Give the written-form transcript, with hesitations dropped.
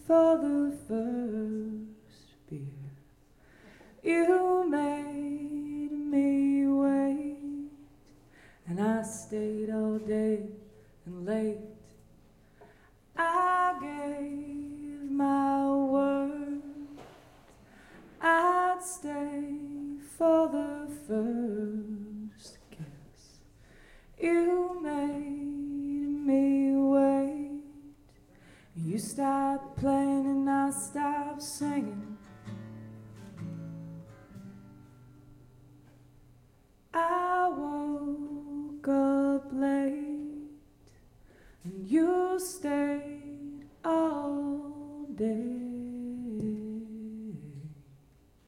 for the first beer. You made me wait, and I stayed all day and late. I gave my word I'd stay for the first kiss. You made me wait. You stopped playing and I stopped singing.